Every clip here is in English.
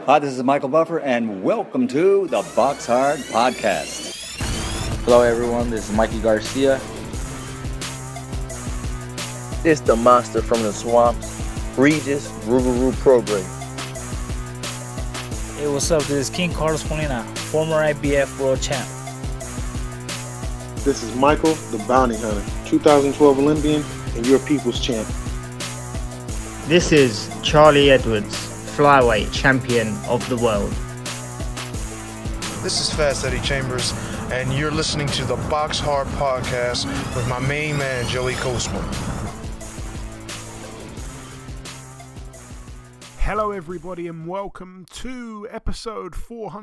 Hi, this is Michael Buffer, and welcome to the Box Hard Podcast. Hello, everyone. This is Mikey Garcia. This the monster from the swamps, Regis Rougarou Prograis. Hey, what's up? This is King Carlos Molina, former IBF world champ. This is Michael, the Bounty Hunter, 2012 Olympian and your people's champ. This is Charlie Edwards, flyweight champion of the world. This is Fast Eddie Chambers, and you're listening to the Box Hard Podcast with my main man, Joey Coastman. Hello everybody and welcome to episode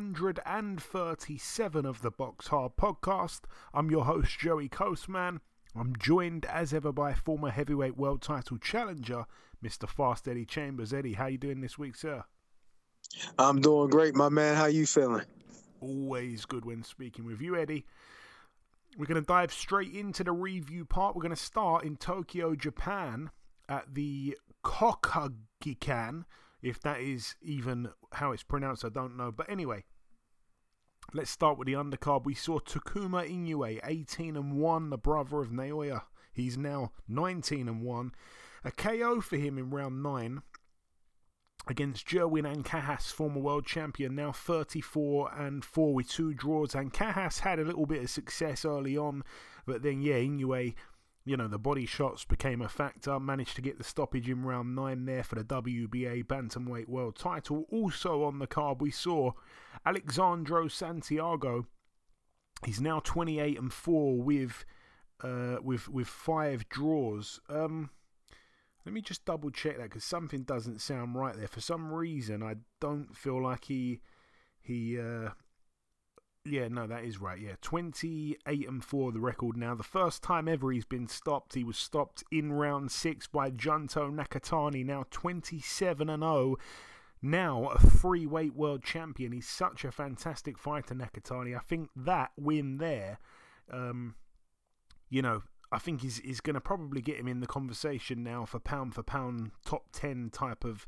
437 of the Box Hard Podcast. I'm your host Joey Coastman. I'm joined as ever by former heavyweight world title challenger Mr. Fast Eddie Chambers. Eddie, how you doing this week, sir? I'm doing great, my man. How you feeling? Always good when speaking with you, Eddie. We're going to dive straight into the review part. We're going to start in Tokyo, Japan at the Kokagikan. If that is even how it's pronounced, I don't know. But anyway, let's start with the undercard. We saw Takuma Inoue, 18-1, the brother of Naoya. He's now 19-1. A KO for him in round 9 against Jerwin Ancajas, former world champion, now 34-4 with 2 draws. Ancajas had a little bit of success early on, but then, Inoue, the body shots became a factor. Managed to get the stoppage in round 9 there for the WBA Bantamweight World title. Also on the card, we saw Alexandro Santiago. He's now 28-4 with 5 draws. Let me just double check that because something doesn't sound right there. For some reason, I don't feel like that is right. 28-4 the record now. The first time ever he's been stopped. He was stopped in round 6 by Junto Nakatani, now 27-0. Now a free-weight world champion. He's such a fantastic fighter, Nakatani. I think that win there, I think is going to probably get him in the conversation now for pound top 10 type of,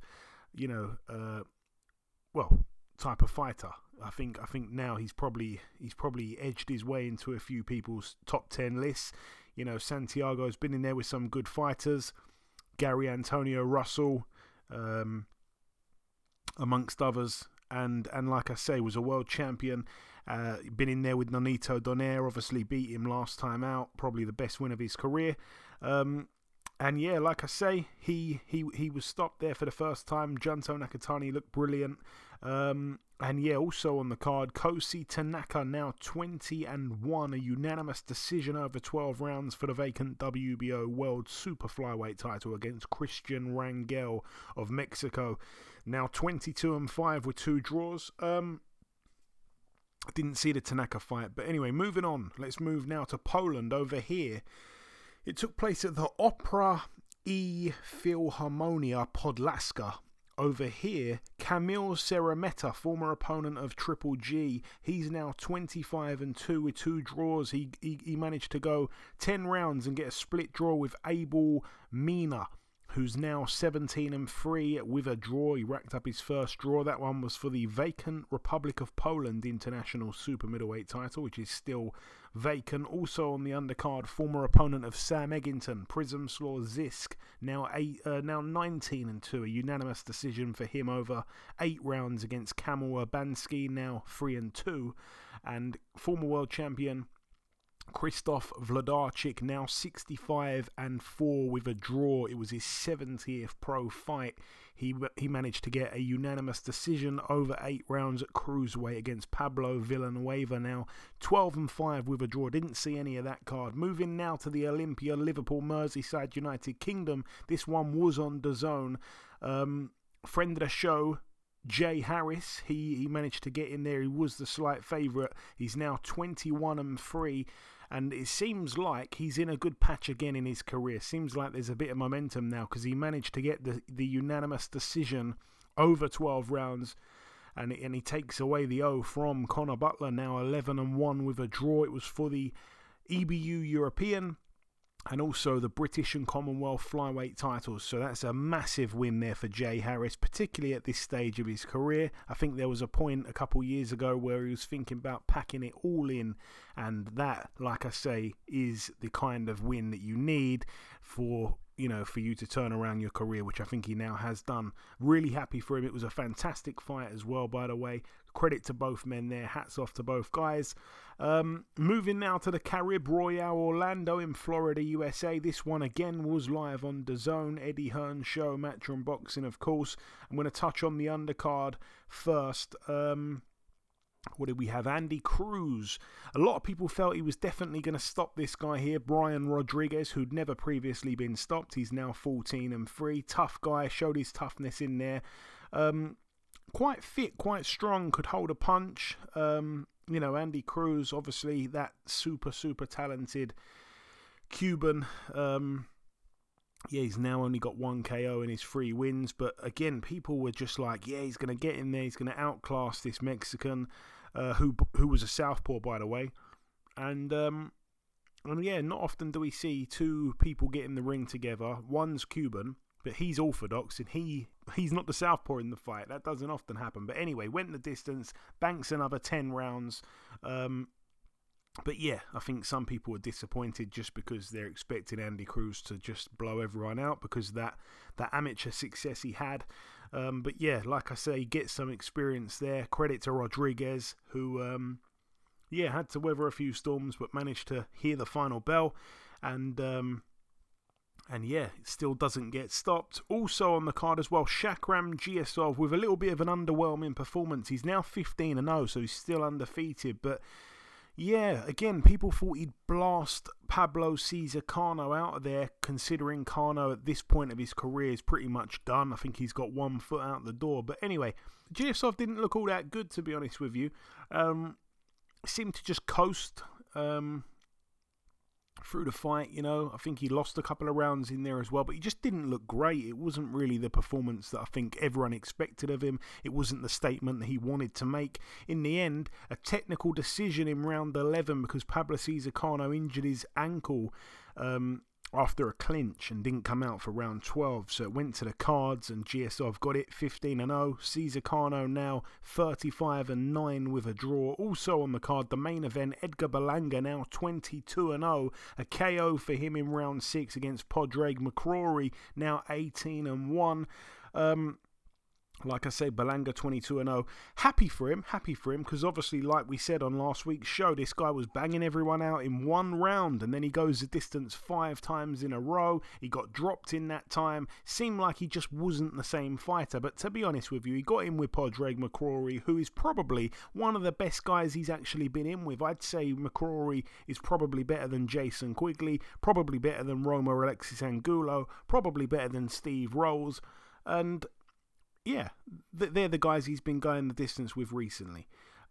type of fighter. I think now he's probably edged his way into a few people's top 10 lists. Santiago's been in there with some good fighters, Gary Antonio Russell, amongst others, and like I say, was a world champion. Been in there with Nonito Donaire, obviously beat him last time out, probably the best win of his career. Like I say, he was stopped there for the first time. Junto Nakatani looked brilliant. Also on the card, Kosi Tanaka, now 20-1, a unanimous decision over 12 rounds for the vacant WBO World Super Flyweight title against Christian Rangel of Mexico. Now 22-5 with 2 draws. I didn't see the Tanaka fight, but anyway, moving on. Let's move now to Poland. Over here, it took place at the Opera i Philharmonia Podlaska. Over here, Kamil Szeremeta, former opponent of Triple G, he's now 25-2 with 2 draws. He managed to go 10 rounds and get a split draw with Abel Mina, who's now 17-3 with a draw. He racked up his first draw. That one was for the vacant Republic of Poland International Super Middleweight title, which is still vacant. Also on the undercard, former opponent of Sam Eggington, Przemysław Zisk, now 19-2, a unanimous decision for him over 8 rounds against Kamil Urbanski, now 3-2, and former world champion Krzysztof Wlodarczyk, now 65-4 with a draw. It was his 70th pro fight. He managed to get a unanimous decision over 8 rounds at cruiserweight against Pablo Villanueva, now 12-5 with a draw. Didn't see any of that card. Moving now to the Olympia Liverpool Merseyside United Kingdom. This one was on DAZN. Friend of the show, Jay Harris, he managed to get in there. He was the slight favourite. He's now 21-3. And it seems like he's in a good patch again in his career. Seems like there's a bit of momentum now because he managed to get the unanimous decision over 12 rounds. And he takes away the O from Conor Butler, now 11-1 with a draw. It was for the EBU European. and also the British and Commonwealth flyweight titles. So that's a massive win there for Jay Harris, particularly at this stage of his career. I think there was a point a couple years ago where he was thinking about packing it all in, and that, like I say, is the kind of win that you need for you to turn around your career, which I think he now has done. Really happy for him. It was a fantastic fight as well, by the way. Credit to both men there. Hats off to both guys. Moving now to the Carib Royale Orlando in Florida, USA. This one again was live on DAZN, Eddie Hearn Show, Matchroom Boxing, of course. I'm going to touch on the undercard first. What did we have? Andy Cruz. A lot of people felt he was definitely going to stop this guy here, Brian Rodriguez, who'd never previously been stopped. He's now 14-3. Tough guy, showed his toughness in there. Quite fit, quite strong, could hold a punch. Andy Cruz, obviously that super talented Cuban. He's now only got 1 KO in his 3 wins, but again, people were just like, yeah, he's going to get in there, he's going to outclass this Mexican, who was a southpaw, by the way. And yeah, not often do we see 2 people get in the ring together. One's Cuban, but he's orthodox, and he's not the southpaw in the fight. That doesn't often happen. But anyway, went the distance, banks another 10 rounds. But yeah, I think some people were disappointed just because they're expecting Andy Cruz to just blow everyone out because of that amateur success he had. But yeah, like I say, get some experience there. Credit to Rodriguez, who had to weather a few storms but managed to hear the final bell. And yeah, it still doesn't get stopped. Also on the card as well, Shakram Giasov with a little bit of an underwhelming performance. He's now 15-0, so he's still undefeated, but yeah, again, people thought he'd blast Pablo Cesar Cano out of there, considering Cano at this point of his career is pretty much done. I think he's got 1 foot out the door. But anyway, Giasov didn't look all that good, to be honest with you. Seemed to just coast through the fight, I think he lost a couple of rounds in there as well, but he just didn't look great. It wasn't really the performance that I think everyone expected of him. It wasn't the statement that he wanted to make. In the end, a technical decision in round 11 because Pablo Cesar Cano injured his ankle after a clinch and didn't come out for round 12, so it went to the cards and Giasov got it 15-0. Cesar Cano now 35-9 with a draw. Also on the card, the main event, Edgar Berlanga now 22-0, a KO for him in round 6 against Padraig McCrory, now 18-1. Like I say, Berlanga 22-0. Happy for him, because obviously, like we said on last week's show, this guy was banging everyone out in 1 round, and then he goes the distance 5 times in a row. He got dropped in that time. Seemed like he just wasn't the same fighter, but to be honest with you, he got in with Padraig McCrory, who is probably one of the best guys he's actually been in with. I'd say McCrory is probably better than Jason Quigley, probably better than Roma Alexis Angulo, probably better than Steve Rolls, and yeah, they're the guys he's been going the distance with recently.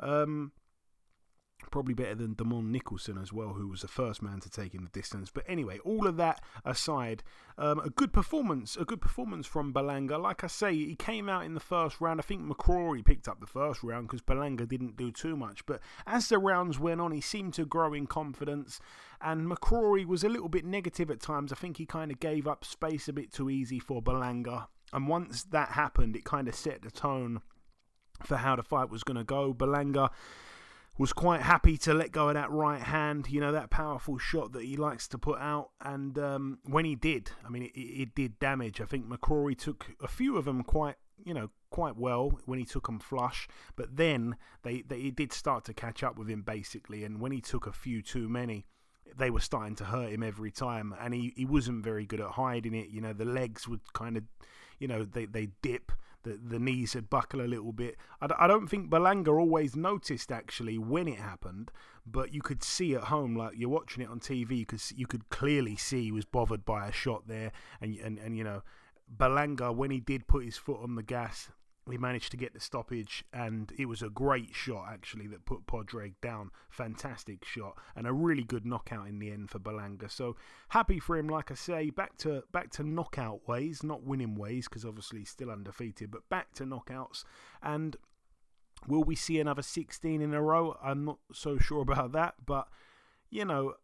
Probably better than Damon Nicholson as well, who was the first man to take in the distance. But anyway, all of that aside, a good performance from Berlanga. Like I say, he came out in the first round. I think McCrory picked up the first round because Berlanga didn't do too much. But as the rounds went on, he seemed to grow in confidence. And McCrory was a little bit negative at times. I think he kind of gave up space a bit too easy for Berlanga. And once that happened, it kind of set the tone for how the fight was going to go. Berlanga was quite happy to let go of that right hand, that powerful shot that he likes to put out. And when he did, I mean, it did damage. I think McCrory took a few of them quite well when he took them flush. But then they did start to catch up with him, basically. And when he took a few too many, they were starting to hurt him every time. And he wasn't very good at hiding it. The legs would kind of, they dip. The knees had buckled a little bit. I don't think Berlanga always noticed actually when it happened, but you could see at home, like you're watching it on TV, because you could clearly see he was bothered by a shot there. And Berlanga, when he did put his foot on the gas, he managed to get the stoppage, and it was a great shot actually that put Padraig down. Fantastic shot and a really good knockout in the end for Berlanga. So happy for him, like I say, back to knockout ways, not winning ways, because obviously he's still undefeated, but back to knockouts. And will we see another 16 in a row? I'm not so sure about that, but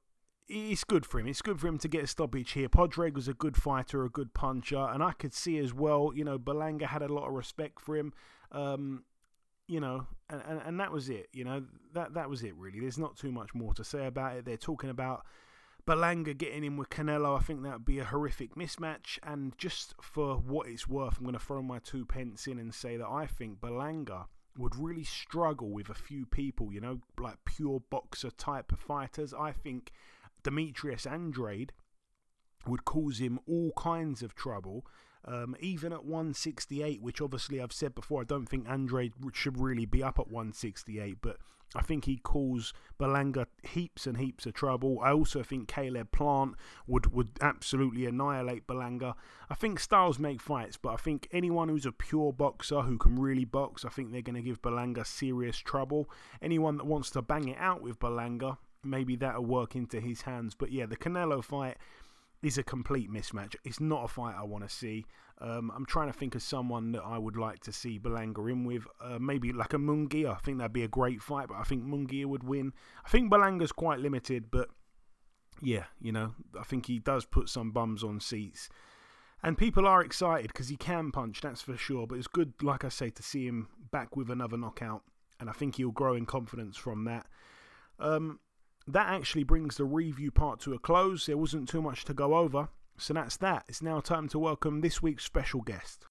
it's good for him. It's good for him to get a stoppage here. Podreg was a good fighter, a good puncher, and I could see as well, Berlanga had a lot of respect for him, and that was it. That was it really. There's not too much more to say about it. They're talking about Berlanga getting in with Canelo. I think that would be a horrific mismatch, and just for what it's worth, I'm going to throw my 2 pence in and say that I think Berlanga would really struggle with a few people, like pure boxer type of fighters. I think Demetrius Andrade would cause him all kinds of trouble, even at 168, which obviously I've said before, I don't think Andrade should really be up at 168, but I think he cause Berlanga heaps and heaps of trouble. I also think Caleb Plant would absolutely annihilate Berlanga. I think styles make fights, but I think anyone who's a pure boxer who can really box, I think they're going to give Berlanga serious trouble. Anyone that wants to bang it out with Berlanga, maybe that'll work into his hands. But yeah, the Canelo fight is a complete mismatch. It's not a fight I want to see. I'm trying to think of someone that I would like to see Berlanga in with. Maybe like a Munguia. I think that'd be a great fight, but I think Munguia would win. I think Berlanga's quite limited, but yeah, I think he does put some bums on seats. And people are excited because he can punch, that's for sure. But it's good, like I say, to see him back with another knockout. And I think he'll grow in confidence from that. That actually brings the review part to a close. There wasn't too much to go over, so that's that. It's now time to welcome this week's special guest.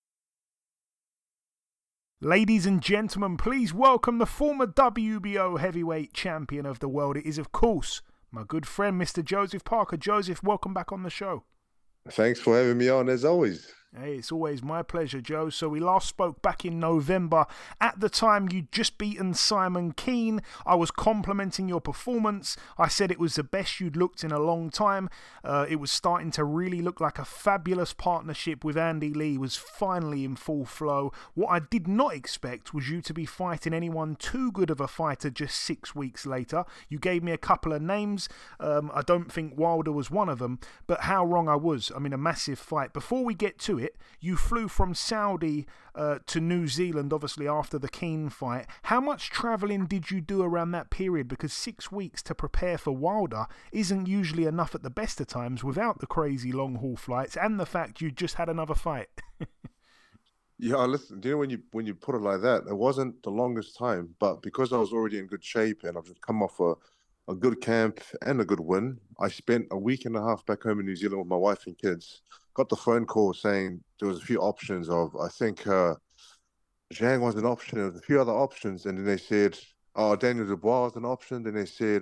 Ladies and gentlemen, please welcome the former WBO heavyweight champion of the world. It is, of course, my good friend, Mr. Joseph Parker. Joseph, welcome back on the show. Thanks for having me on, as always. Hey, it's always my pleasure, Joe. So we last spoke back in November. At the time, you'd just beaten Simon Keane. I was complimenting your performance. I said it was the best you'd looked in a long time. It was starting to really look like a fabulous partnership with Andy Lee was finally in full flow. What I did not expect was you to be fighting anyone too good of a fighter just 6 weeks later. You gave me a couple of names. I don't think Wilder was one of them, but how wrong I was. I mean, a massive fight. Before we get to it, you flew from Saudi to New Zealand, obviously after the Keane fight. How much travelling did you do around that period? Because 6 weeks to prepare for Wilder isn't usually enough at the best of times without the crazy long haul flights and the fact you just had another fight. Yeah, listen, when you put it like that, it wasn't the longest time, but because I was already in good shape and I've just come off a good camp and a good win, I spent a week and a half back home in New Zealand with my wife and kids. Got the phone call saying there was a few options of, I think Zhang was an option, there was a few other options, and then they said, oh, Daniel Dubois was an option. Then they said,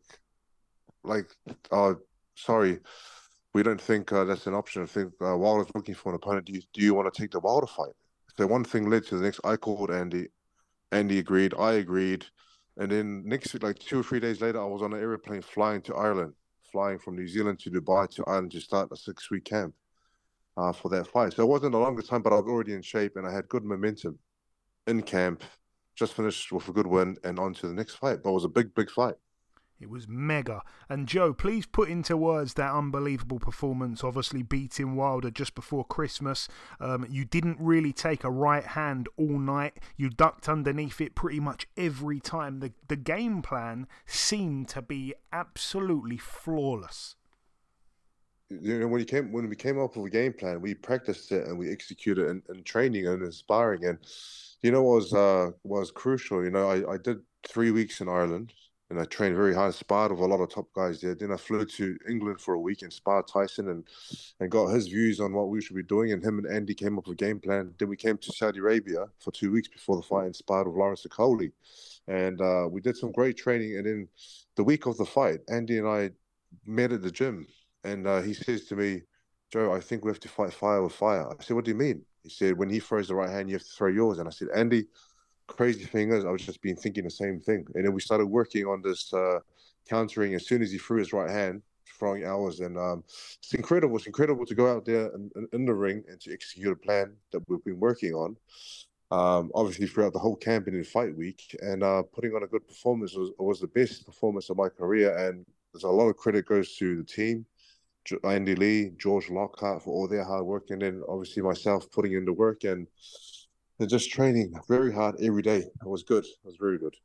sorry, we don't think that's an option. I think Wilder's looking for an opponent. Do you want to take the Wilder fight? So one thing led to the next. I called Andy. Andy agreed. I agreed. And then next week, like 2 or 3 days later, I was on an airplane flying to Ireland, flying from New Zealand to Dubai to Ireland to start a 6-week camp for that fight. So it wasn't the longest time, but I was already in shape and I had good momentum in camp. Just finished with a good win and on to the next fight. But it was a big, big fight. It was mega. And Joe, please put into words that unbelievable performance, obviously beating Wilder just before Christmas. You didn't really take a right hand all night. You ducked underneath it pretty much every time. The game plan seemed to be absolutely flawless. When we came up with a game plan, we practiced it and we executed it in training and in sparring. And what was crucial. I did 3 weeks in Ireland. And I trained very hard, sparred with a lot of top guys there. Then I flew to England for a week and sparred Tyson and got his views on what we should be doing. And him and Andy came up with a game plan. Then we came to Saudi Arabia for 2 weeks before the fight and sparred with Lawrence Okoli. And we did some great training. And then the week of the fight, Andy and I met at the gym. And he says to me, Joe, I think we have to fight fire with fire. I said, what do you mean? He said, when he throws the right hand, you have to throw yours. And I said, Andy, crazy thing is, I was just been thinking the same thing. And then we started working on this countering as soon as he threw his right hand, throwing ours. And it's incredible. It's incredible to go out there in the ring and to execute a plan that we've been working on. Obviously, throughout the whole camp and in fight week. And putting on a good performance was the best performance of my career. And there's a lot of credit goes to the team, Andy Lee, George Lockhart for all their hard work. And then obviously myself putting in the work and just training very hard every day. It was good. It was very good.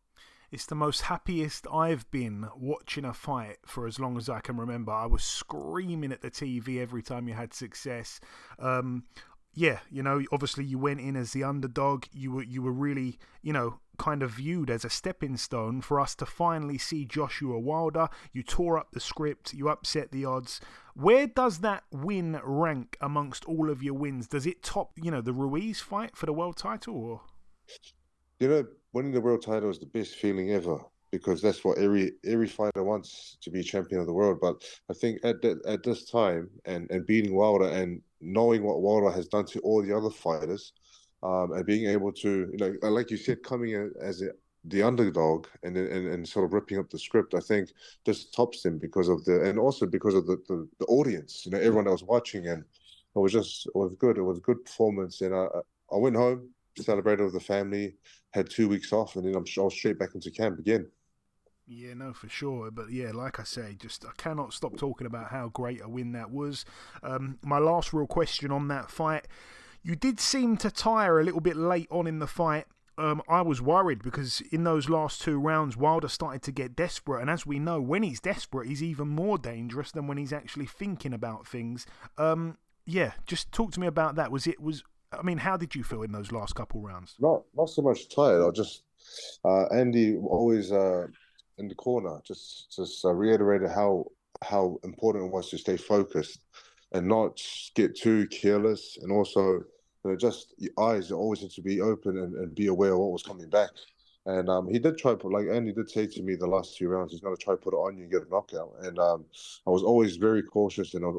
It's the most happiest I've been watching a fight for as long as I can remember. I was screaming at the TV every time you had success. Yeah, you know, obviously you went in as the underdog. You were really, you know, kind of viewed as a stepping stone for us to finally see Joshua Wilder. You tore up the script. You upset the odds. Where does that win rank amongst all of your wins? Does it top, you know, the Ruiz fight for the world title? Or? You know, winning the world title is the best feeling ever, because that's what every fighter wants, to be champion of the world. But I think at this time and beating Wilder and knowing what Wilder has done to all the other fighters, and being able to, you know, like you said, coming in as the underdog and sort of ripping up the script, I think just tops him because of and also because of the audience, you know, everyone that was watching, and it was good. It was a good performance, and I went home, celebrated with the family, had 2 weeks off, and then I was straight back into camp again. Yeah, no, for sure. But yeah, like I say, just I cannot stop talking about how great a win that was. My last real question on that fight, you did seem to tire a little bit late on in the fight. I was worried because in those last 2 rounds, Wilder started to get desperate. And as we know, when he's desperate, he's even more dangerous than when he's actually thinking about things. Yeah, just talk to me about that. I mean, how did you feel in those last couple rounds? Not so much tired. I just Andy always in the corner just reiterated how important it was to stay focused and not get too careless, and also, you know, just your eyes always need to be open and be aware of what was coming back. And he did try, like Andy did say to me the last 2 rounds, he's going to try to put it on you and get a knockout. And I was always very cautious, and I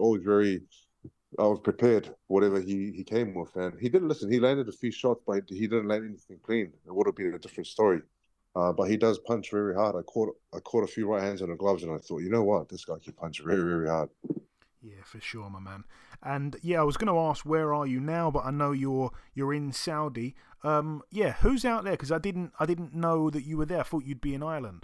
was prepared, whatever he came with. And he didn't listen. He landed a few shots, but he didn't land anything clean. It would have been a different story. But he does punch very hard. I caught a few right hands on the gloves, and I thought, you know what, this guy can punch very, very hard. Yeah, for sure, my man. And yeah, I was going to ask, where are you now? But I know you're in Saudi. Yeah, who's out there? Because I didn't know that you were there. I thought you'd be in Ireland.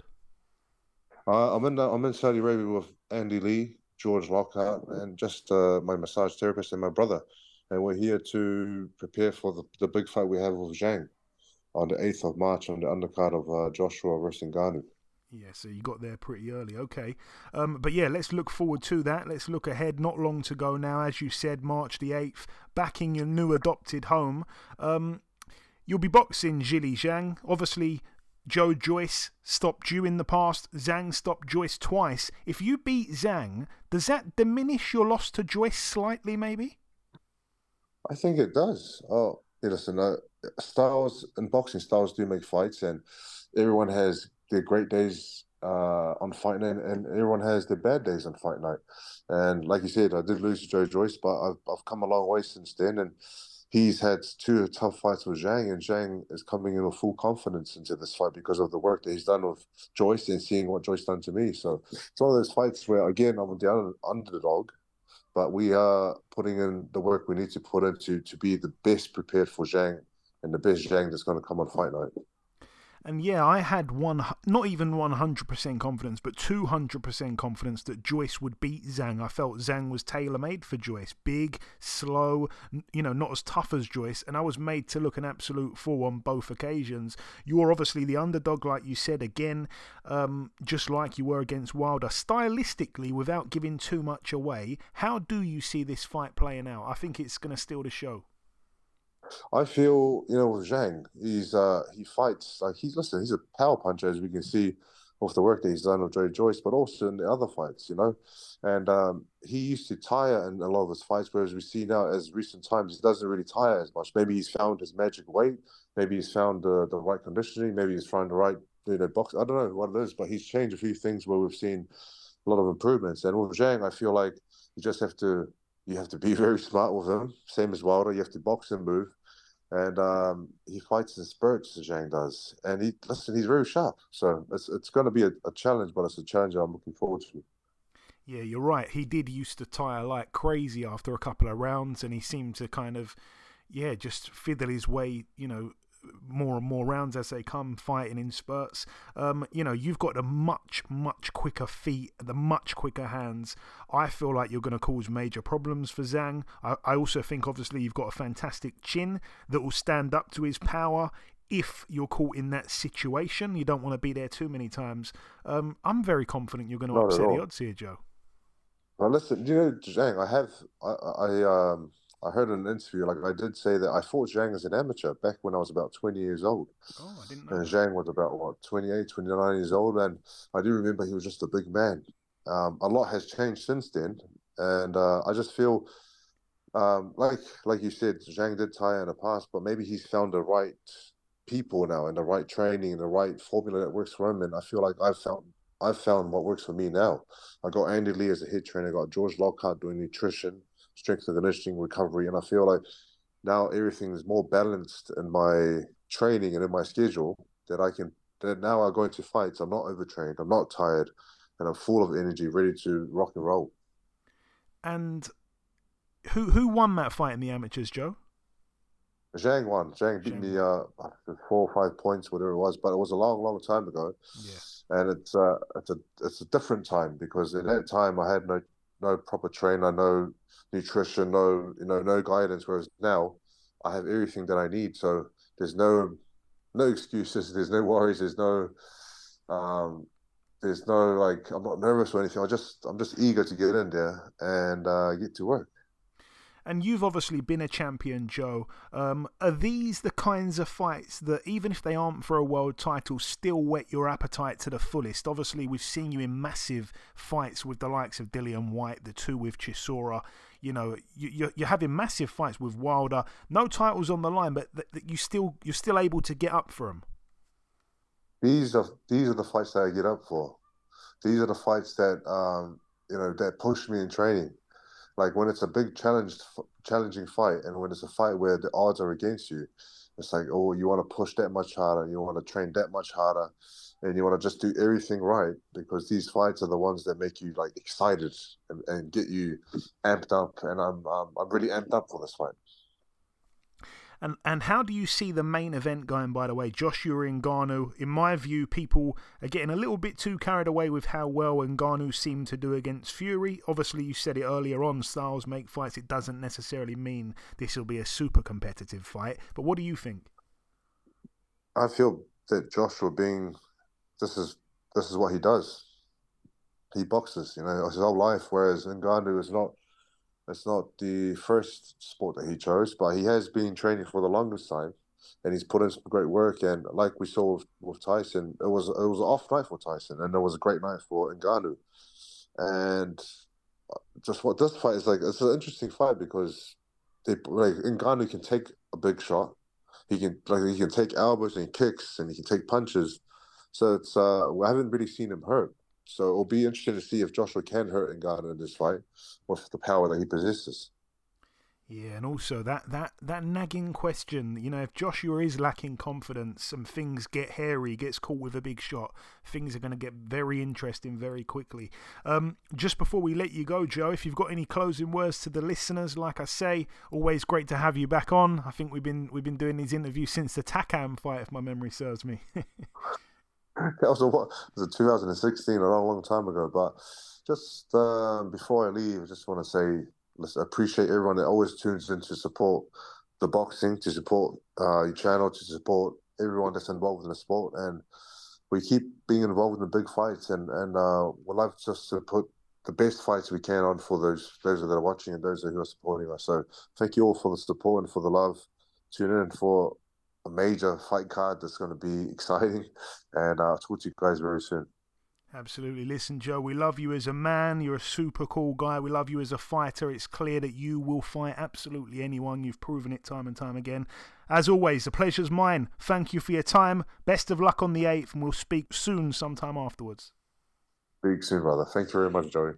I'm in Saudi Arabia with Andy Lee, George Lockhart, and just my massage therapist and my brother. And we're here to prepare for the big fight we have with Zhang on the 8th of March on the undercard of Joshua versus Ngannou. Yeah, so you got there pretty early. Okay. But yeah, let's look forward to that. Let's look ahead. Not long to go now. As you said, March the 8th, back in your new adopted home. You'll be boxing Zhilei Zhang. Obviously, Joe Joyce stopped you in the past. Zhang stopped Joyce twice. If you beat Zhang, does that diminish your loss to Joyce slightly, maybe? I think it does. Oh, listen, styles and boxing styles do make fights, and everyone has their great days on fight night, and everyone has their bad days on fight night. And like you said, I did lose to Joe Joyce, but I've come a long way since then, and he's had 2 tough fights with Zhang, and Zhang is coming in with full confidence into this fight because of the work that he's done with Joyce and seeing what Joyce done to me. So it's one of those fights where, again, I'm the underdog, but we are putting in the work we need to put in to be the best prepared for Zhang and the best Zhang that's going to come on fight night. And yeah, I had not even 100% confidence, but 200% confidence that Joyce would beat Zhang. I felt Zhang was tailor-made for Joyce. Big, slow, you know, not as tough as Joyce. And I was made to look an absolute fool on both occasions. You're obviously the underdog, like you said, again, just like you were against Wilder. Stylistically, without giving too much away, how do you see this fight playing out? I think it's going to steal the show. I feel, you know, with Zhang, he fights like he's a power puncher, as we can see with the work that he's done with Joe Joyce, but also in the other fights, you know. And he used to tire in a lot of his fights, whereas we see now, as recent times, he doesn't really tire as much. Maybe he's found his magic weight, maybe he's found the right conditioning, maybe he's found the right, you know, box. I don't know what it is, but he's changed a few things where we've seen a lot of improvements. And with Zhang, I feel like you have to be very smart with him, same as Wilder. You have to box and move. And he fights in spurts, Zhang does. And he's very sharp. So it's going to be a challenge, but it's a challenge I'm looking forward to. Yeah, you're right. He did used to tire like crazy after a couple of rounds, and he seemed to kind of, just fiddle his way, you know, more and more rounds as they come, fighting in spurts. You know, you've got the much quicker feet, the much quicker hands. I feel like you're going to cause major problems for Zhang. I also think, obviously, you've got a fantastic chin that will stand up to his power. if you're caught in that situation. You don't want to be there too many times. I'm very confident you're going to Not at upset the all. odds here, Joe. Well, listen, you know, Zhang, I heard in an interview, like I did say that I fought Zhang as an amateur back when I was about 20 years old. Oh, I didn't know And that. Zhang was about, what, 28, 29 years old. And I do remember he was just a big man. A lot has changed since then. And I just feel, like you said, Zhang did tire in the past, but maybe he's found the right people now and the right training and the right formula that works for him. And I feel like I've found what works for me now. I got Andy Lee as a head trainer. I got George Lockhart doing nutrition, strength and conditioning, recovery. And I feel like now everything is more balanced in my training and in my schedule that now I go into fights. I'm not overtrained. I'm not tired. And I'm full of energy, ready to rock and roll. And who won that fight in the amateurs, Joe? Zhang won. Zhang beat me 4 or 5 points, whatever it was, but it was a long, long time ago. Yeah. And it's a different time, because at that time I had no proper trainer, no nutrition, no guidance. Whereas now I have everything that I need. So there's no excuses, there's no worries, there's no like, I'm not nervous or anything. I'm just eager to get in there and get to work. And you've obviously been a champion, Joe. Are these the kinds of fights that, even if they aren't for a world title, still whet your appetite to the fullest? Obviously, we've seen you in massive fights with the likes of Dillian Whyte, the 2 with Chisora. You know, you're having massive fights with Wilder. No titles on the line, but you're still able to get up for them. These are the fights that I get up for. These are the fights that that push me in training. Like when it's a big challenging fight, and when it's a fight where the odds are against you, it's like, oh, you want to push that much harder, you want to train that much harder, and you want to just do everything right, because these fights are the ones that make you like excited and get you amped up. And I'm really amped up for this fight. And how do you see the main event going, by the way? Joshua Ngannou. In my view, people are getting a little bit too carried away with how well Ngannou seemed to do against Fury. Obviously, you said it earlier on, styles make fights. It doesn't necessarily mean this will be a super competitive fight. But what do you think? I feel that Joshua this is what he does. He boxes, his whole life, whereas Ngannou is not. It's not the first sport that he chose, but he has been training for the longest time, and he's put in some great work. And like we saw with Tyson, it was an off night for Tyson, and it was a great night for Ngannou. And just what this fight is like, it's an interesting fight, because Ngannou can take a big shot, he can take elbows and kicks, and he can take punches. So it's we haven't really seen him hurt. So it'll be interesting to see if Joshua can hurt Ngannou in this fight with the power that he possesses. Yeah, and also that nagging question, if Joshua is lacking confidence and things get hairy, gets caught with a big shot, things are going to get very interesting very quickly. Just before we let you go, Joe, if you've got any closing words to the listeners, like I say, always great to have you back on. I think we've been doing these interviews since the Takam fight, if my memory serves me. That was it 2016, a long, long time ago. But just before I leave, I just want to say, listen, I appreciate everyone that always tunes in to support the boxing, to support your channel, to support everyone that's involved in the sport. And we keep being involved in the big fights, and we'd love just to put the best fights we can on for those that are watching and those who are supporting us. So thank you all for the support and for the love. Tune in for a major fight card that's going to be exciting, and I'll talk to you guys very soon. Absolutely. Listen, Joe, we love you as a man. You're a super cool guy. We love you as a fighter. It's clear that you will fight absolutely anyone. You've proven it time and time again. As always, the pleasure's mine. Thank you for your time. Best of luck on the 8th, and we'll speak soon sometime afterwards. Speak soon, brother. Thank you very much, Joey.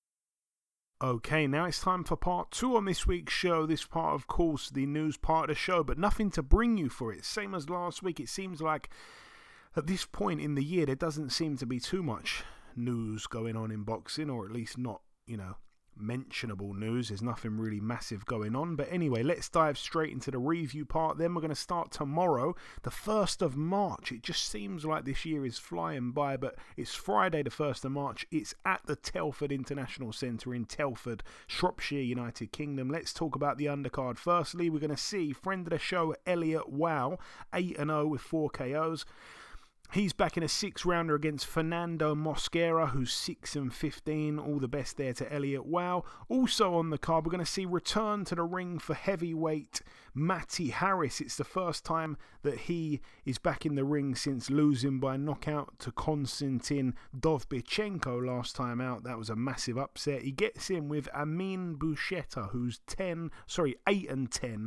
Okay, now it's time for part 2 on this week's show. This part, of course, the news part of the show, but nothing to bring you for it. Same as last week. It seems like at this point in the year, there doesn't seem to be too much news going on in boxing, or at least not, mentionable news. There's nothing really massive going on. But anyway, let's dive straight into the review part. Then we're going to start tomorrow, the 1st of March. It just seems like this year is flying by, but it's Friday, the 1st of March. It's at the Telford International Centre in Telford, Shropshire, United Kingdom. Let's talk about the undercard. Firstly, we're going to see friend of the show, Elliot Wow, 8-0 with 4 KOs. He's back in a 6-rounder against Fernando Mosquera, who's 6-15. All the best there to Elliot Wow. Also on the card, we're going to see return to the ring for heavyweight Matty Harris. It's the first time that he is back in the ring since losing by knockout to Konstantin Dovbychenko last time out. That was a massive upset. He gets in with Amin Bouchetta, who's 8-10.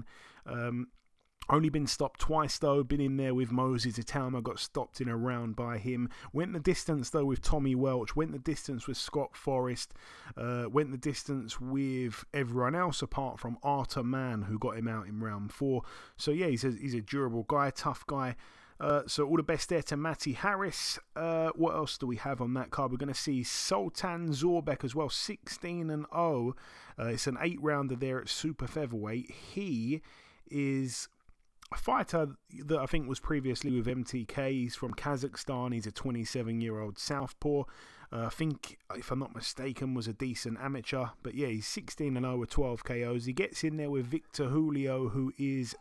Only been stopped twice though, been in there with Moses Itama, got stopped in a round by him. Went the distance though with Tommy Welch, went the distance with Scott Forrest, went the distance with everyone else apart from Arthur Mann, who got him out in round 4. So yeah, he's a durable guy, tough guy. So all the best there to Matty Harris. What else do we have on that card? We're going to see Sultan Zorbek as well, 16-0. It's an 8-rounder there at super featherweight. He is a fighter that I think was previously with MTK. He's from Kazakhstan. He's a 27-year-old southpaw. I think, if I'm not mistaken, was a decent amateur. But yeah, he's 16-0 with 12 KOs. He gets in there with Victor Julio, who is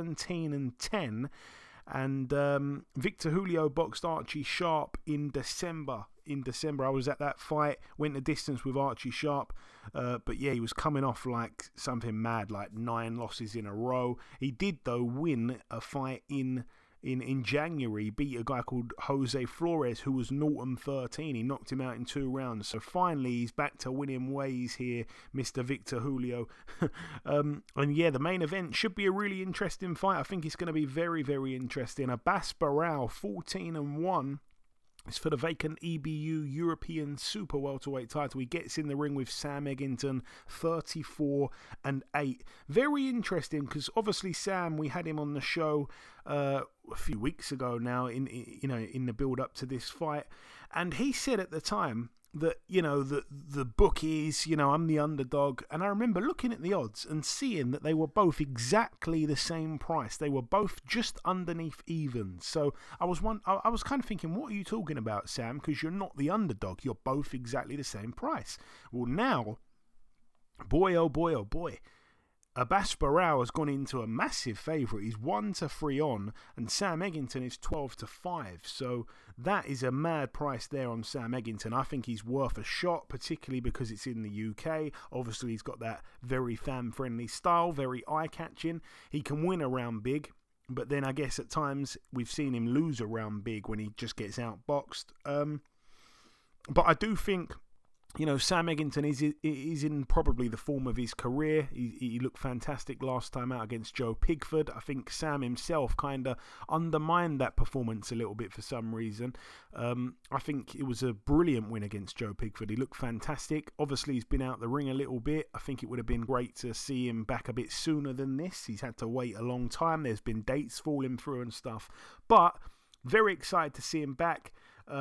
17-10. And Victor Julio boxed Archie Sharp in December. I was at that fight, went the distance with Archie Sharp. But yeah, he was coming off like something mad, like 9 losses in a row. He did, though, win a fight in January, beat a guy called Jose Flores, who was 0-13. He knocked him out in 2 rounds. So finally, he's back to winning ways here, Mr. Victor Julio. And yeah, the main event should be a really interesting fight. I think it's going to be very, very interesting. Abbas Barao, 14-1. It's for the vacant EBU European Super Welterweight title. He gets in the ring with Sam Eggington, 34-8. Very interesting because obviously Sam, we had him on the show a few weeks ago now in the build up to this fight, and he said at the time that the bookies, I'm the underdog, and I remember looking at the odds and seeing that they were both exactly the same price. They were both just underneath even. So I was kind of thinking, what are you talking about, Sam? Because you're not the underdog. You're both exactly the same price. Well, now, boy, oh boy, oh boy. Abbas Barao has gone into a massive favourite. He's 1-3 on, and Sam Eggington is 12-5. So that is a mad price there on Sam Eggington. I think he's worth a shot, particularly because it's in the UK. Obviously, he's got that very fan-friendly style, very eye-catching. He can win around big, but then I guess at times we've seen him lose around big when he just gets outboxed. But I do think, Sam Eggington is in probably the form of his career. He looked fantastic last time out against Joe Pigford. I think Sam himself kind of undermined that performance a little bit for some reason. I think it was a brilliant win against Joe Pigford. He looked fantastic. Obviously, he's been out the ring a little bit. I think it would have been great to see him back a bit sooner than this. He's had to wait a long time. There's been dates falling through and stuff. But very excited to see him back.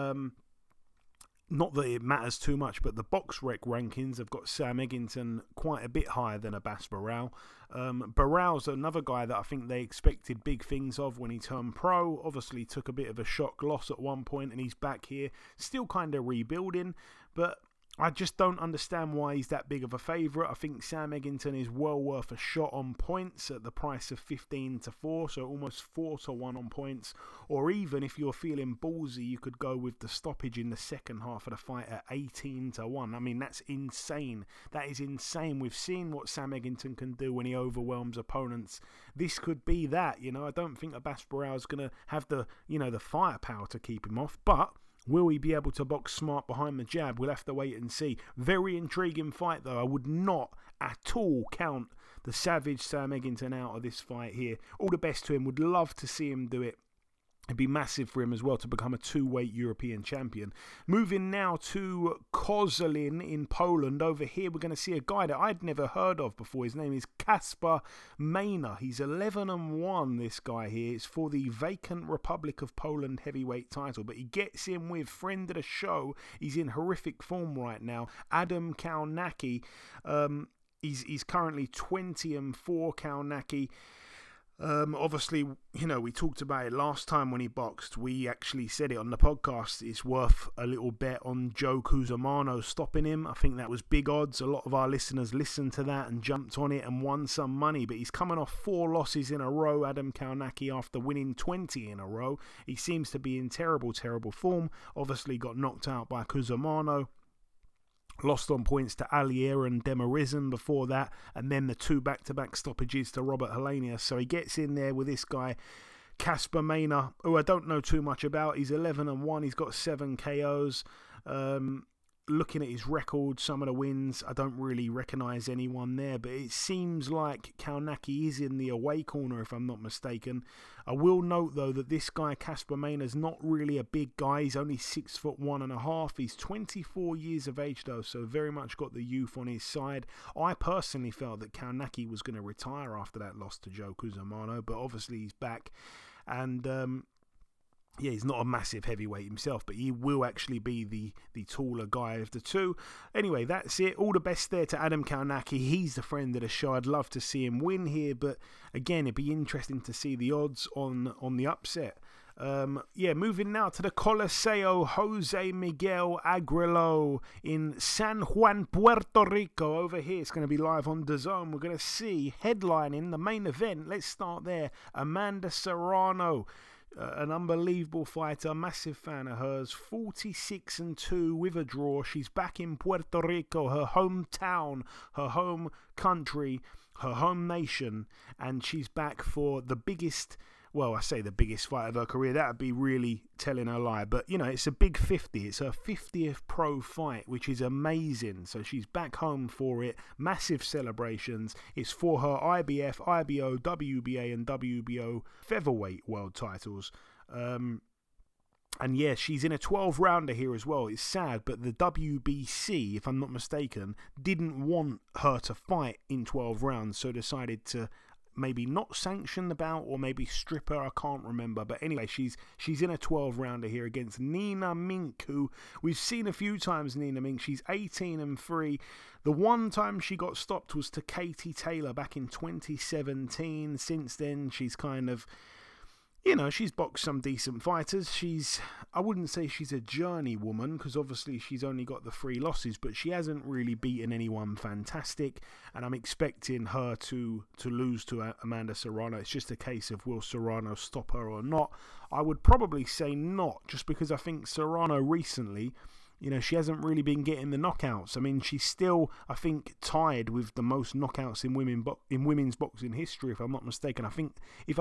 Not that it matters too much, but the BoxRec rankings have got Sam Eggington quite a bit higher than Abbas Barao. Barao's another guy that I think they expected big things of when he turned pro. Obviously took a bit of a shock loss at one point, and he's back here, still kind of rebuilding, but I just don't understand why he's that big of a favourite. I think Sam Eggington is well worth a shot on points at the price of 15-4, so almost 4-1 on points. Or even if you're feeling ballsy, you could go with the stoppage in the second half of the fight at 18-1. I mean, that's insane. That is insane. We've seen what Sam Eggington can do when he overwhelms opponents. This could be that. I don't think Abbas Barao is going to have the firepower to keep him off, but will he be able to box smart behind the jab? We'll have to wait and see. Very intriguing fight, though. I would not at all count the savage Sam Eggington out of this fight here. All the best to him. Would love to see him do it It'd be massive for him as well to become a 2-weight European champion. Moving now to Koszalin in Poland. Over here, we're going to see a guy that I'd never heard of before. His name is Kacper Majna. He's 11-1, this guy here. It's for the vacant Republic of Poland heavyweight title. But he gets in with friend of the show. He's in horrific form right now, Adam Kownacki. He's currently 20-4, Kownacki. Obviously, we talked about it last time when he boxed. We actually said it on the podcast. It's worth a little bet on Joe Cusumano stopping him. I think that was big odds. A lot of our listeners listened to that and jumped on it and won some money. But he's coming off 4 losses in a row, Adam Kownacki, after winning 20 in a row. He seems to be in terrible, terrible form. Obviously got knocked out by Cusumano. Lost on points to Alier and Demirizin before that, and then the 2 back-to-back stoppages to Robert Helenius. So he gets in there with this guy, Kacper Majna, who I don't know too much about. He's 11-1. He's got 7 KOs. Looking at his record, some of the wins, I don't really recognise anyone there, but it seems like Kownacki is in the away corner, if I'm not mistaken. I will note, though, that this guy, Kacper Majna, is not really a big guy. He's only 6'1.5". He's 24 years of age, though, so very much got the youth on his side. I personally felt that Kownacki was going to retire after that loss to Joe Cusumano, but obviously he's back. And yeah, he's not a massive heavyweight himself, but he will actually be the taller guy of the two. Anyway, that's it. All the best there to Adam Kownacki. He's the friend of the show. I'd love to see him win here, but again, it'd be interesting to see the odds on the upset. Moving now to the Coliseo Jose Miguel Agrelo in San Juan, Puerto Rico. Over here, it's going to be live on DAZN. We're going to see headlining the main event. Let's start there. Amanda Serrano. An unbelievable fighter, massive fan of hers, 46-2 with a draw. She's back in Puerto Rico, her hometown, her home country, her home nation, and she's back for the biggest, well, I say the biggest fight of her career. That would be really telling a lie, but it's a big 50. It's her 50th pro fight, which is amazing. So she's back home for it. Massive celebrations. It's for her IBF, IBO, WBA and WBO featherweight world titles. And yeah, she's in a 12-rounder here as well. It's sad, but the WBC, if I'm not mistaken, didn't want her to fight in 12 rounds, so decided to maybe not sanction the bout or maybe strip her. I can't remember. But anyway, she's in a 12-rounder here against Nina Mink, who we've seen a few times. Nina Mink, she's 18-3. The one time she got stopped was to Katie Taylor back in 2017. Since then, she's kind of, she's boxed some decent fighters. I wouldn't say she's a journeywoman, because obviously she's only got the 3 losses, but she hasn't really beaten anyone fantastic, and I'm expecting her to lose to Amanda Serrano. It's just a case of, will Serrano stop her or not? I would probably say not, just because I think Serrano recently, she hasn't really been getting the knockouts. I mean, she's still, I think, tied with the most knockouts in women's boxing history, if I'm not mistaken. I think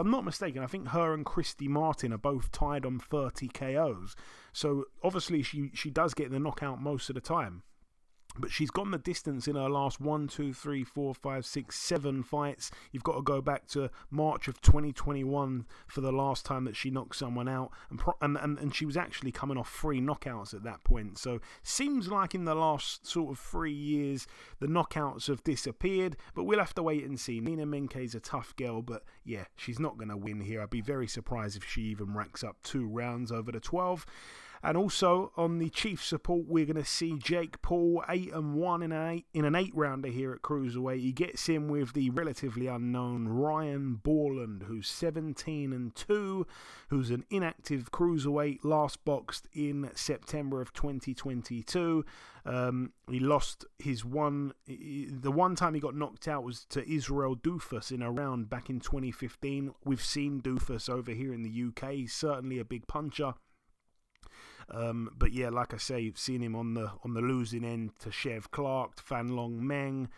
her and Christy Martin are both tied on 30 KOs. So obviously she does get the knockout most of the time. But she's gone the distance in her last 1, 2, 3, 4, 5, 6, 7 fights. You've got to go back to March of 2021 for the last time that she knocked someone out. And she was actually coming off 3 knockouts at that point. So seems like in the last sort of 3 years, the knockouts have disappeared. But we'll have to wait and see. Nina Minke is a tough girl, but yeah, she's not going to win here. I'd be very surprised if she even racks up 2 rounds over the 12. And also on the chief support, we're going to see Jake Paul 8-1 in an 8-rounder here at cruiserweight. He gets in with the relatively unknown Ryan Borland, who's 17-2, who's an inactive cruiserweight, last boxed in September of 2022. He lost the one time he got knocked out was to Israel Dufus in a round back in 2015. We've seen Dufus over here in the UK. He's certainly a big puncher. But yeah, like I say, you've seen him on the losing end to Chev Clark, Fan Long Meng.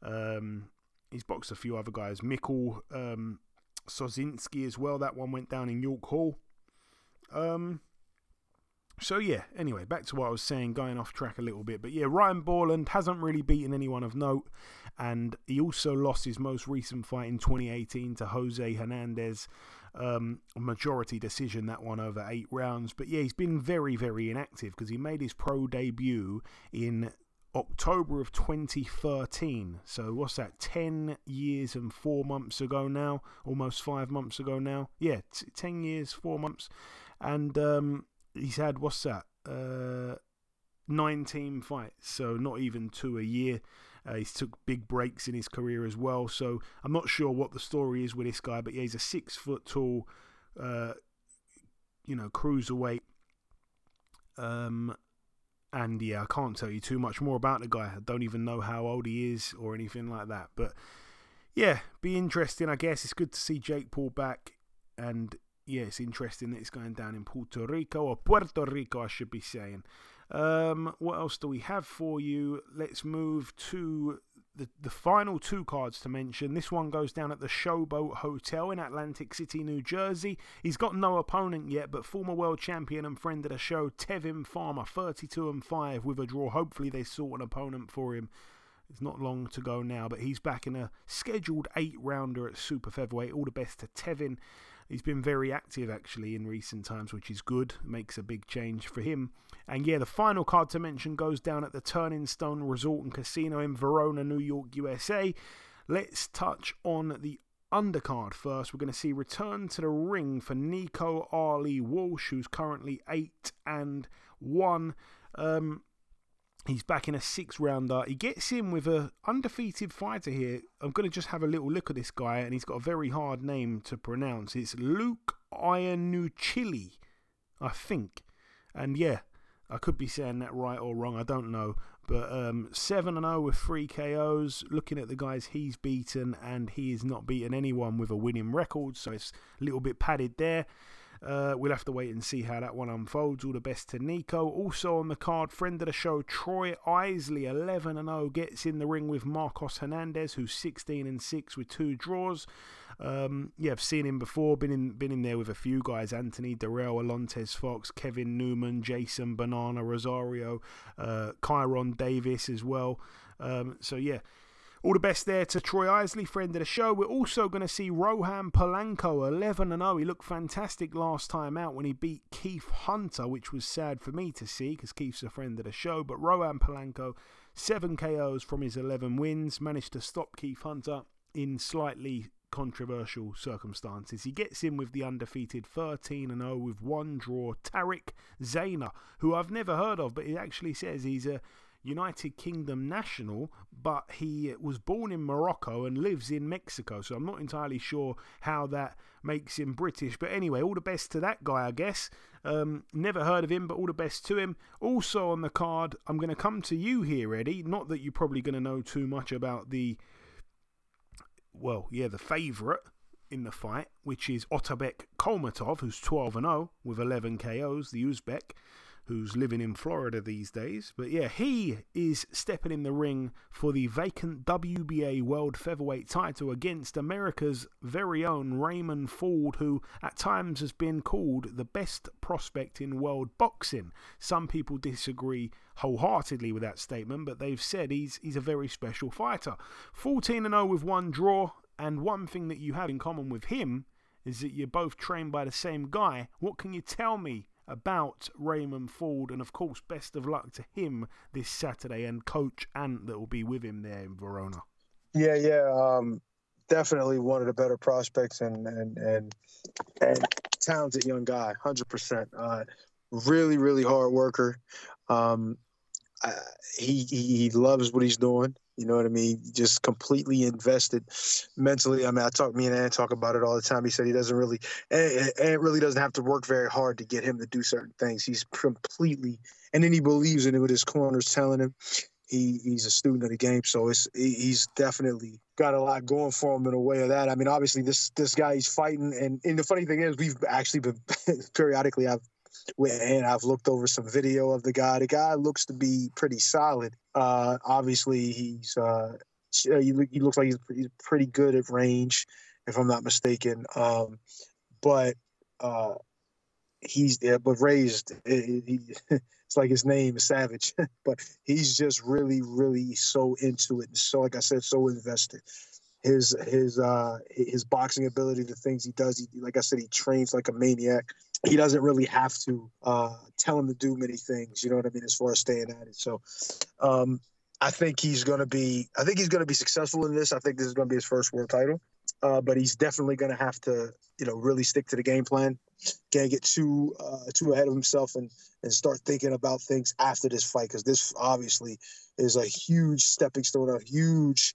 He's boxed a few other guys, Mikkel Sozinski as well. That one went down in York Hall. So yeah, anyway, back to what I was saying, going off track a little bit. But yeah, Ryan Borland hasn't really beaten anyone of note, and he also lost his most recent fight in 2018 to Jose Hernandez. majority decision, that one, over 8 rounds. But yeah, he's been very, very inactive because he made his pro debut in October of 2013. So what's that, 10 years and 4 months ago now, almost 5 months ago now. Yeah, 10 years, 4 months. And he's had, what's that, 19 fights, so not even 2 a year. He's took big breaks in his career as well, so I'm not sure what the story is with this guy, but yeah, he's a 6 foot tall, cruiserweight. And yeah, I can't tell you too much more about the guy. I don't even know how old he is or anything like that. But yeah, be interesting, I guess. It's good to see Jake Paul back, and yeah, it's interesting that it's going down in Puerto Rico, I should be saying. What else do we have for you? Let's move to the final 2 cards to mention. This one goes down at the Showboat Hotel in Atlantic City, New Jersey. He's got no opponent yet, but former world champion and friend of the show, Tevin Farmer, 32-5 with a draw. Hopefully they sort an opponent for him. It's not long to go now, but he's back in a scheduled 8-rounder at Super Featherweight. All the best to Tevin. He's been very active, actually, in recent times, which is good. Makes a big change for him. And yeah, the final card to mention goes down at the Turning Stone Resort and Casino in Verona, New York, USA. Let's touch on the undercard first. We're going to see return to the ring for Nico Ali Walsh, who's currently 8-1. He's back in a 6-rounder. He gets in with a undefeated fighter here. I'm going to just have a little look at this guy, and he's got a very hard name to pronounce. It's Luke Iannucci, I think. And yeah, I could be saying that right or wrong, I don't know. But 7-0 with 3 KOs. Looking at the guys he's beaten, and he has not beaten anyone with a winning record, so it's a little bit padded there. We'll have to wait and see how that one unfolds. All the best to Nico. Also on the card, friend of the show, Troy Isley, 11-0, gets in the ring with Marcos Hernandez, who's 16-6 with 2 draws. Yeah, I've seen him before. Been in there with a few guys: Anthony Darrell, Alontes Fox, Kevin Newman, Jason Banana, Rosario, Kyron Davis as well. So yeah. All the best there to Troy Isley, friend of the show. We're also going to see Rohan Polanco, 11-0. He looked fantastic last time out when he beat Keith Hunter, which was sad for me to see because Keith's a friend of the show. But Rohan Polanco, 7 KOs from his 11 wins, managed to stop Keith Hunter in slightly controversial circumstances. He gets in with the undefeated 13-0 with 1 draw, Tariq Zayner, who I've never heard of, but it actually says he's a United Kingdom national, but he was born in Morocco and lives in Mexico, so I'm not entirely sure how that makes him British. But anyway, all the best to that guy, I guess. Never heard of him, but all the best to him. Also on the card, I'm going to come to you here, Eddie. Not that you're probably going to know too much about the favourite in the fight, which is Otabek Kolmatov, who's 12-0 with 11 KOs, the Uzbek, who's living in Florida these days. But yeah, he is stepping in the ring for the vacant WBA World Featherweight title against America's very own Raymond Ford, who at times has been called the best prospect in world boxing. Some people disagree wholeheartedly with that statement, but they've said he's a very special fighter. 14-0 with 1 draw, and one thing that you have in common with him is that you're both trained by the same guy. What can you tell me about Raymond Ford? And of course, best of luck to him this Saturday, and Coach Ant that will be with him there in Verona. Yeah. Definitely one of the better prospects and talented young guy, 100%. Really, really hard worker. He loves what he's doing. You know what I mean? Just completely invested mentally. I mean, me and Ant talk about it all the time. He said he doesn't really, Ant really doesn't have to work very hard to get him to do certain things. He's completely, and then he believes in it with his corners telling him. He's a student of the game, so he's definitely got a lot going for him in a way of that. I mean, obviously this guy he's fighting, and the funny thing is we've actually been periodically I've looked over some video of the guy. The guy looks to be pretty solid. Obviously, he looks like he's pretty good at range, if I'm not mistaken. But raised, it's like his name is Savage. But he's just really, really so into it. And so, like I said, so invested. his boxing ability, the things he does. Like I said, he trains like a maniac. He doesn't really have to tell him to do many things. You know what I mean? As far as staying at it. So I think he's going to be successful in this. I think this is going to be his first world title. But he's definitely going to have to, really stick to the game plan. Can't get too ahead of himself and start thinking about things after this fight, because this obviously is a huge stepping stone, a huge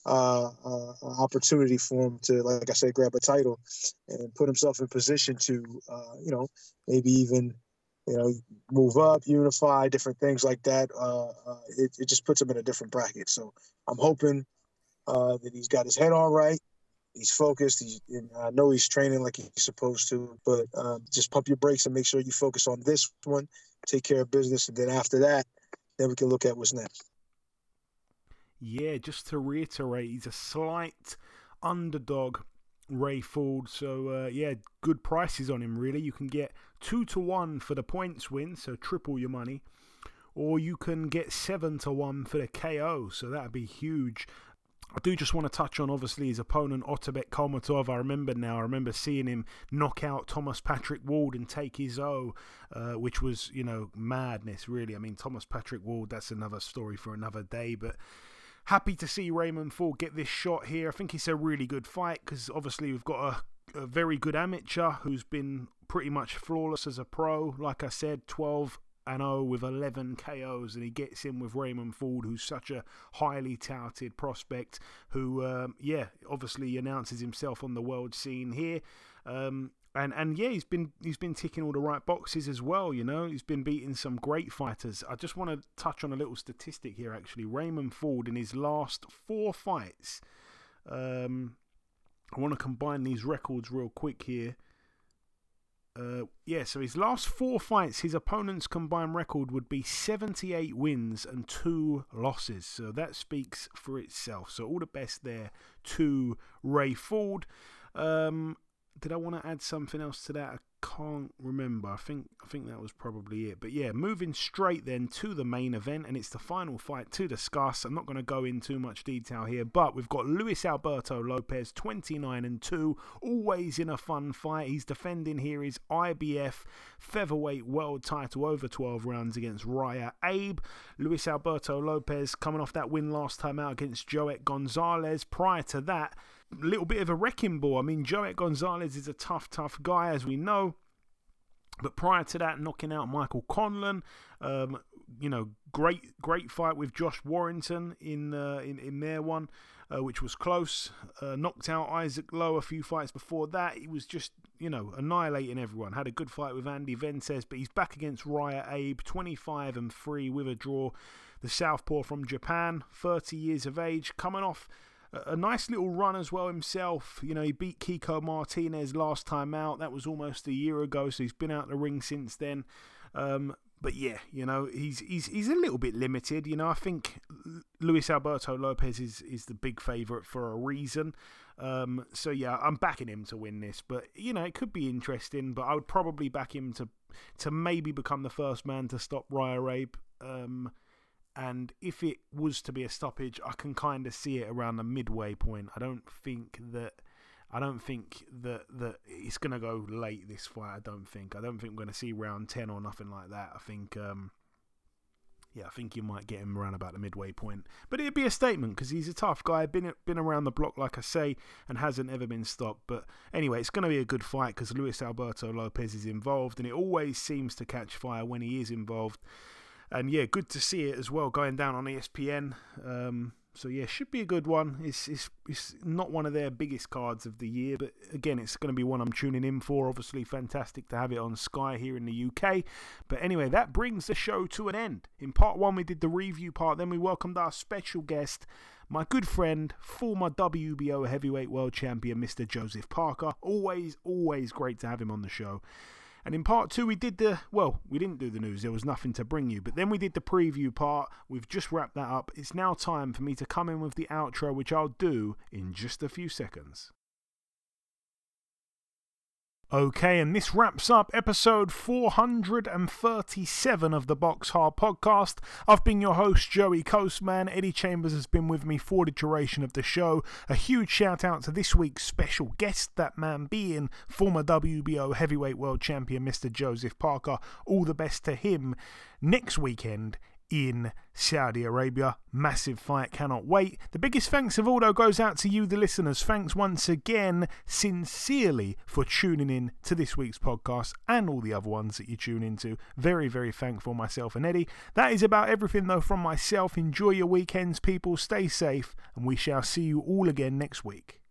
opportunity for him to, like I said, grab a title and put himself in position to, maybe even, move up, unify, different things like that. It just puts him in a different bracket. So I'm hoping that he's got his head on right. He's focused. I know he's training like he's supposed to, but just pump your brakes and make sure you focus on this one, take care of business, and then after that, then we can look at what's next. Yeah, just to reiterate, he's a slight underdog, Ray Ford. So, good prices on him, really. You can get 2-1 for the points win, so triple your money. Or you can get 7-1 for the KO, so that would be huge. I do just want to touch on, obviously, his opponent, Otabek Kalmatov. I remember seeing him knock out Thomas Patrick Ward and take his O, which was, madness, really. I mean, Thomas Patrick Ward, that's another story for another day. But happy to see Raymond Ford get this shot here. I think it's a really good fight because, obviously, we've got a very good amateur who's been pretty much flawless as a pro. Like I said, 12-0 with 11 KOs, and he gets in with Raymond Ford, who's such a highly touted prospect who obviously announces himself on the world scene here, he's been ticking all the right boxes as well. He's been beating some great fighters. I just want to touch on a little statistic here, actually. Raymond Ford, in his last 4 fights, I want to combine these records real quick here. So his last 4 fights, his opponent's combined record would be 78 wins and 2 losses. So that speaks for itself. So all the best there to Ray Ford. Did I want to add something else to that? I can't remember. I think that was probably it. But yeah, moving straight then to the main event, and it's the final fight to discuss. I'm not going to go in too much detail here, but we've got Luis Alberto Lopez, 29-2, always in a fun fight. He's defending here his IBF featherweight world title over 12 rounds against Raya Abe. Luis Alberto Lopez coming off that win last time out against Joet Gonzalez. Prior to that, a little bit of a wrecking ball. I mean, Joet Gonzalez is a tough guy, as we know. But prior to that, knocking out Michael Conlan, great fight with Josh Warrington in their one, which was close. Knocked out Isaac Lowe a few fights before that. He was just, annihilating everyone. Had a good fight with Andy Vences, but he's back against Raya Abe, 25-3 with a draw. The southpaw from Japan, 30 years of age, coming off a nice little run as well himself. He beat Kiko Martinez last time out. That was almost a year ago, so he's been out the ring since then. But yeah, he's a little bit limited. I think Luis Alberto Lopez is the big favourite for a reason. So yeah, I'm backing him to win this. But it could be interesting. But I would probably back him to maybe become the first man to stop Raya Abe. And if it was to be a stoppage, I can kind of see it around the midway point. I don't think that it's going to go late, this fight. I don't think we're going to see round 10 or nothing like that. I think you might get him around about the midway point. But it'd be a statement because he's a tough guy, been around the block, like I say, and hasn't ever been stopped. But anyway, it's going to be a good fight because Luis Alberto Lopez is involved, and it always seems to catch fire when he is involved. And yeah, good to see it as well, going down on ESPN. So yeah, should be a good one. It's not one of their biggest cards of the year, but again, it's going to be one I'm tuning in for. Obviously, fantastic to have it on Sky here in the UK. But anyway, that brings the show to an end. In part 1, we did the review part. Then we welcomed our special guest, my good friend, former WBO heavyweight world champion, Mr. Joseph Parker. Always great to have him on the show. And in part 2, we didn't do the news. There was nothing to bring you. But then we did the preview part. We've just wrapped that up. It's now time for me to come in with the outro, which I'll do in just a few seconds. Okay, and this wraps up episode 437 of the Box Hard Podcast. I've been your host, Joey Coastman. Eddie Chambers has been with me for the duration of the show. A huge shout out to this week's special guest, that man being former WBO heavyweight world champion Mr. Joseph Parker. All the best to him next weekend in Saudi Arabia. Massive fight, cannot wait. The biggest thanks of all, though, goes out to you, the listeners. Thanks once again, sincerely, for tuning in to this week's podcast and all the other ones that you tune into. Very, very thankful, myself and Eddie. That is about everything, though, from myself. Enjoy your weekends, people. Stay safe, and we shall see you all again next week.